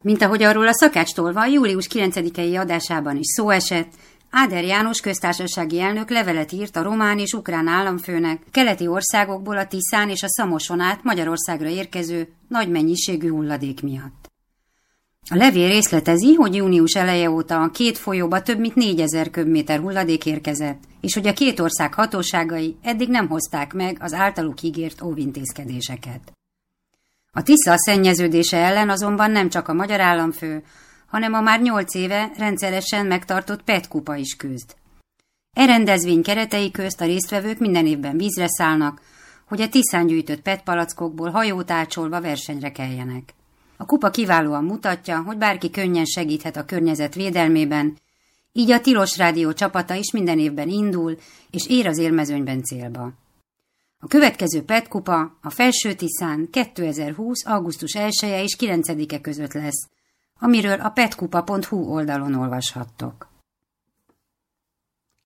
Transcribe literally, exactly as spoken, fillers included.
Mint ahogy arról a Szakács-Tolvaj július kilencedikei adásában is szó esett, Áder János köztársasági elnök levelet írt a román és ukrán államfőnek keleti országokból a Tiszán és a Szamoson át Magyarországra érkező nagy mennyiségű hulladék miatt. A levél részletezi, hogy június eleje óta a két folyóba több mint négyezer köbméter hulladék érkezett, és hogy a két ország hatóságai eddig nem hozták meg az általuk ígért óvintézkedéseket. A Tisza szennyeződése ellen azonban nem csak a magyar államfő, hanem a már nyolc éve rendszeresen megtartott pé e té-kupa is küzd. E rendezvény keretei közt a résztvevők minden évben vízre szállnak, hogy a Tiszán gyűjtött pé e té palackokból hajót ácsolva versenyre keljenek. A kupa kiválóan mutatja, hogy bárki könnyen segíthet a környezet védelmében, így a Tilos Rádió csapata is minden évben indul, és ér az élmezőnyben célba. A következő pé e té kupa a Felső-Tiszán kétezer-húsz. augusztus elseje és kilencedike között lesz, amiről a petkupa pont hu oldalon olvashattok.